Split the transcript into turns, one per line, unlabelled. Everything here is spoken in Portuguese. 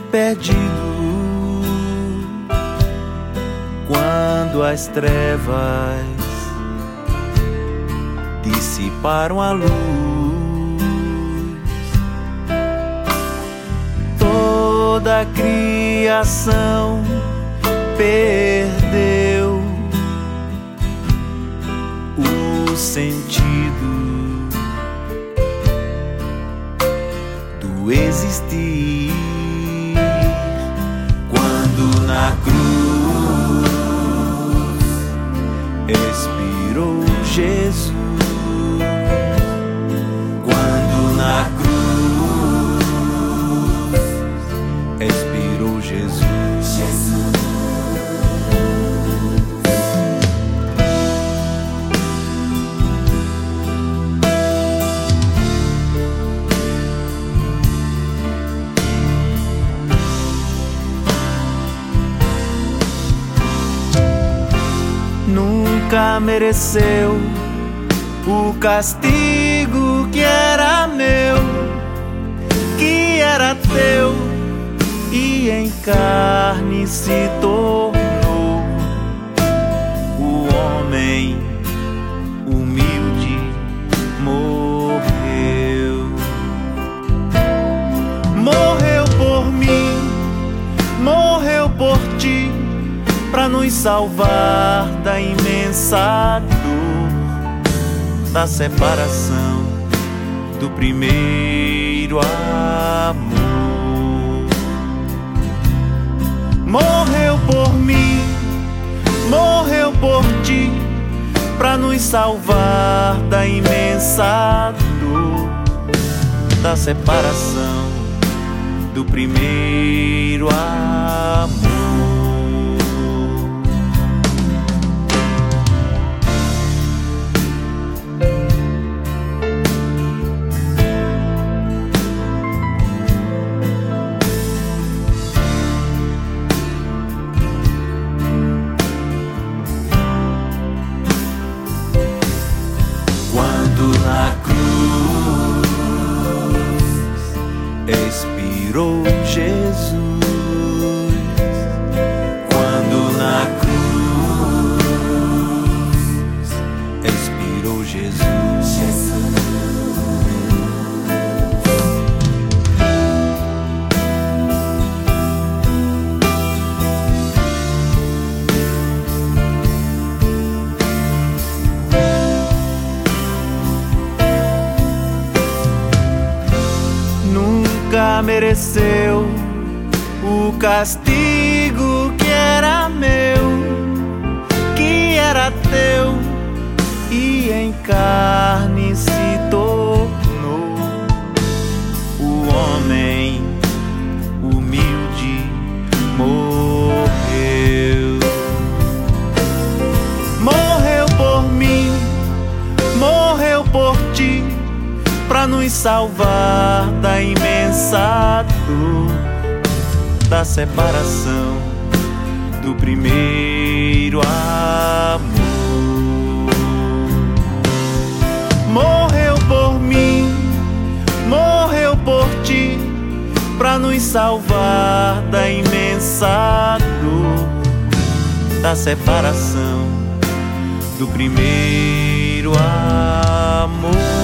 perdido, quando as trevas dissiparam a luz, toda a criação perdeu o sentido do existir, quando na cruz expirou Jesus, quando na cruz expirou Jesus. Nunca mereceu o castigo que era meu, que era teu, e em carne se tornou o homem humilde, morreu. Morreu por mim, morreu por ti, pra nos salvar da imensa dor da separação do primeiro amor. Morreu por mim, morreu por ti, pra nos salvar da imensa dor da separação do primeiro amor. Na cruz expirou Jesus, quando na cruz expirou Jesus. Nunca mereceu o castigo que era meu, que era teu, e em carne se tornou o homem humilde, morreu. Morreu por mim, morreu por ti, pra nos salvar da imensa dor da separação do primeiro amor. Morreu por mim, morreu por ti, pra nos salvar da imensa dor da separação do primeiro amor.